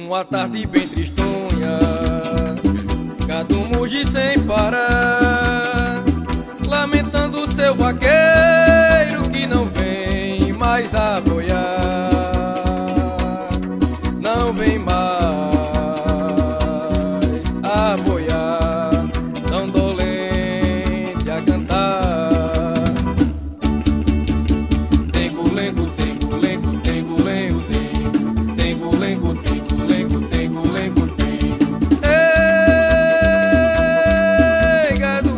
Numa tarde bem tristonha, gado muge sem parar, lamentando seu vaqueiro que não vem mais a boiar. Não vem mais a boiar, tão dolente a cantar. Tengo-lengo, tengo-lengo, tengo-lengo, tengo, tengo-lengo, tengo-lengo, tengo-lengo, tengo. Ei, gado,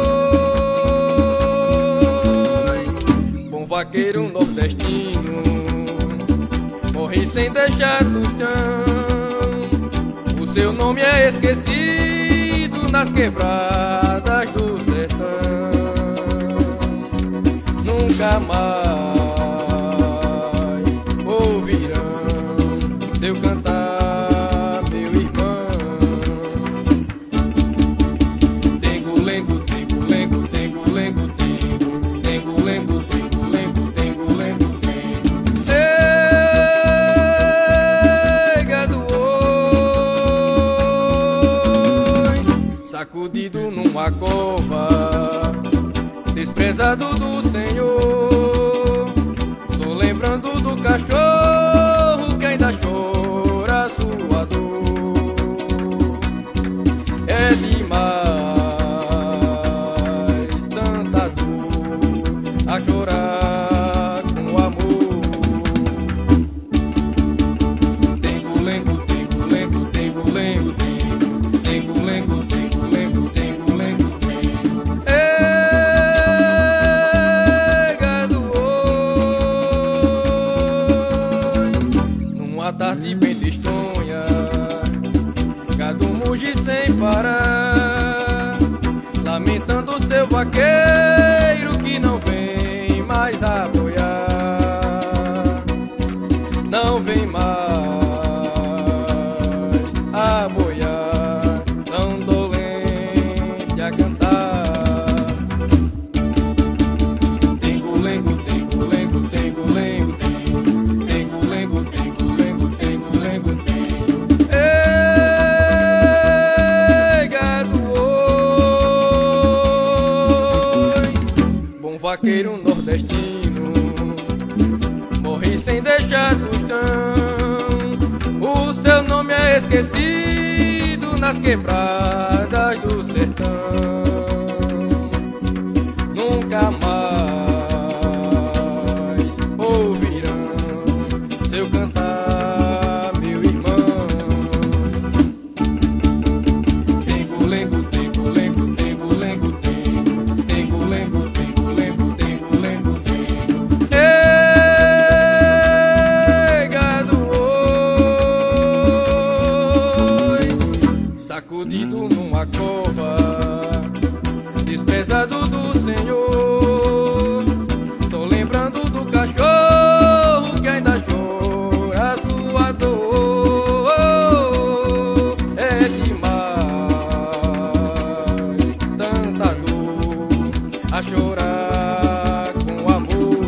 oi, bom vaqueiro nordestino, morri sem deixar no chão. O seu nome é esquecido nas quebradas do sertão. Nunca mais ouvirão seu cantar, meu irmão. Tengo-lengo, tengo-lengo, tengo-lengo, tengo, tengo-lengo, tengo-lengo, tengo-lengo, tengo. Ei, gado, oi, sacudido numa cova, desprezado do Senhor. Estou lembrando do cachorro que ainda chora sua dor. É demais tanta dor a chorar com amor. Tengo-lengo, tengo-lengo, tengo-lengo, tengo, tengo-lengo, tengo-lengo, tengo-lengo, tengo. Ei, gado, oi, numa tarde bem tristonha, gado muge sem parar, lamentando seu vaqueiro que não vem mais a boiar. Não vem mais a boiar, tão dolente a cantar. Tengo-lengo, tengo-lengo, tengo-lengo, tengo, tengo-lengo, tengo-lengo, tengo-lengo, tengo. Ei, gado, oi, bom vaqueiro nordestino, morri sem deixar tostão. O seu nome é esquecido nas quebradas do sertão. Nunca mais ouvirão seu cantar, meu irmão. Tengo-lengo, tengo-lengo, tengo-lengo, tengo, tengo-lengo, tengo-lengo, tengo-lengo, tengo. Ei, gado, oi, sacudido numa cova, desprezado do Senhor. Estou lembrando do cachorro que ainda chora sua dor. É demais tanta dor a chorar com amor.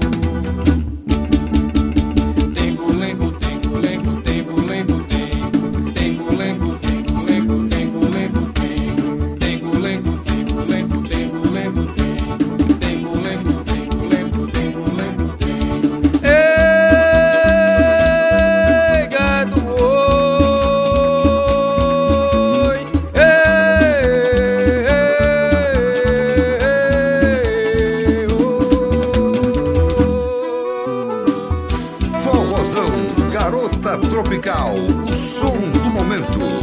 Tengo-lengo, tengo-lengo, tengo-lengo, tengo, tengo-lengo, tengo-lengo, tengo-lengo, tengo, tengo-lengo, tengo-lengo, tengo-lengo, tengo, tengo-lengo, tengo-lengo, tengo-lengo, tengo. Ei, gado, oi, Forrozão, garota tropical, o som do momento.